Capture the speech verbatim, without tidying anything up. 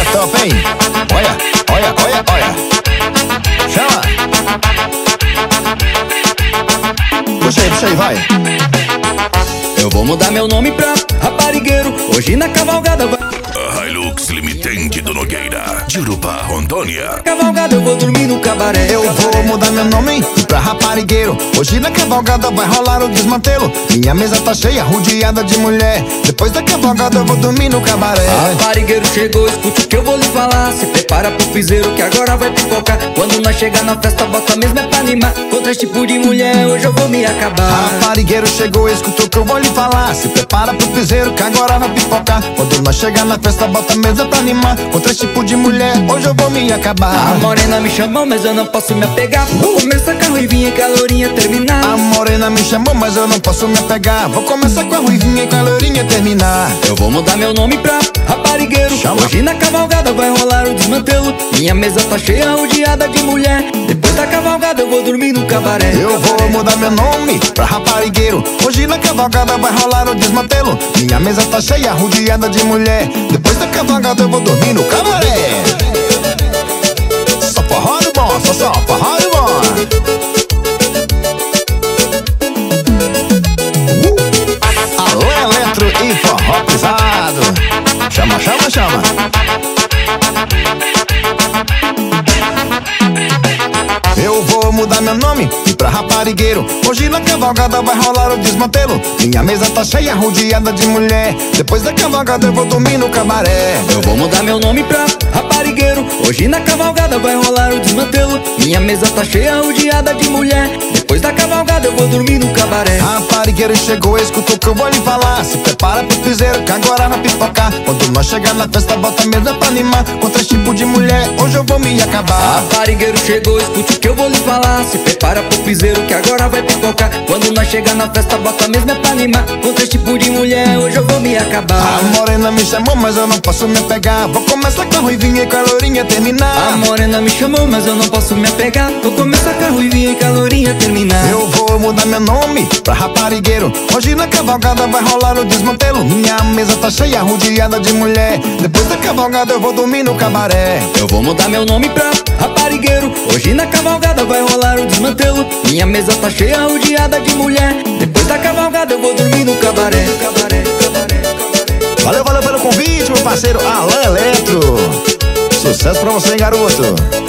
top, hein? Olha, olha, olha, olha. Chama. Puxa aí, puxa aí, vai. Eu vou mudar meu nome pra Raparigueiro. Hoje na cavalgada vai A Hilux Limitente do Nogueira, de Urupá, Rondônia. cavalgada, eu vou dormir no cabaré. Eu vou mudar meu nome pra Raparigueiro. Hoje na cavalgada vai rolar o desmantelo. Minha mesa tá cheia, rodeada de mulher. Depois da cavalgada eu vou dormir no cabaré. Raparigueiro chegou, escute o que eu vou lhe falar. Se prepara pro piseiro que agora vai pipocar. Quando nós chegar na festa, bota mesmo é pra animar. Contra esse tipo de mulher, hoje eu vou me acabar. Raparigueiro chegou, escutou o que eu vou lhe falar. Se prepara pro piseiro que agora vai pipocar. Quando nós chegar na festa, bota mesa pra animar. Contra esse tipo de mulher, hoje eu vou me acabar. A morena me chamou, mas eu não posso me apegar. Vou começar com a ruivinha e com a lourinha terminar. A morena me chamou, mas eu não posso me apegar. Vou começar com a ruivinha e com a lourinha terminar. Eu vou mudar meu nome pra Raparigueiro. Chama. Hoje na cavalgada vai rolar o desmantelo. Minha mesa tá cheia, rodeada de mulher. Depois da cavalgada eu vou dormir no cabaré. Eu vou mudar meu nome pra Raparigueiro. Hoje na cavalgada vai rolar o desmantelo. Minha mesa tá cheia, rodeada de mulher. Depois da cavalgada eu vou dormir no cabaré. Só forró do bom, só só forró do bom. uh! Alô, eletro e forró pesado. Chama, chama, chama. Eu vou mudar meu nome e pra Raparigueiro. Hoje na cavalgada vai rolar o desmantelo. Minha mesa tá cheia, rodeada de mulher. Depois da cavalgada eu vou dormir no cabaré. Eu vou mudar meu nome pra Raparigueiro. Hoje na cavalgada vai rolar o desmantelo. Minha mesa tá cheia, rodeada de mulher. Depois da cavalgada eu vou dormir no cabaré. Raparigueiro chegou, escutou o que eu vou lhe falar. Se prepara pro piseiro que agora vai pipocar. Quando nós chegar na festa, bota mesa pra animar. Contra esse tipo de mulher, hoje eu vou me acabar. Raparigueiro chegou, escute o que eu vou lhe falar. Se prepara pro piseiro que agora vai pipocar. Quando nós chegar na festa, bota mesmo é pra animar. Contra esse tipo de mulher, hoje eu vou me acabar. A morena me chamou, mas eu não posso me apegar. Vou começar com a ruivinha e com a lourinha terminar. A morena me chamou, mas eu não posso me apegar. Vou começar com a ruivinha e com a lourinha terminar. Eu vou mudar meu nome pra Raparigueiro. Hoje na cavalgada vai rolar o desmantelo. Minha mesa tá cheia, rodeada de mulher. Depois da cavalgada eu vou dormir no cabaré. Eu vou mudar meu nome pra Raparigueiro. Hoje na cavalgada vai rolar o desmantelo. Minha mesa tá cheia, rodeada de mulher. Depois da cavalgada eu vou dormir no cabaré. Cabaré, cabaré, cabaré. Valeu, valeu pelo convite, meu parceiro Alan Eletro. Sucesso pra você, hein, garoto.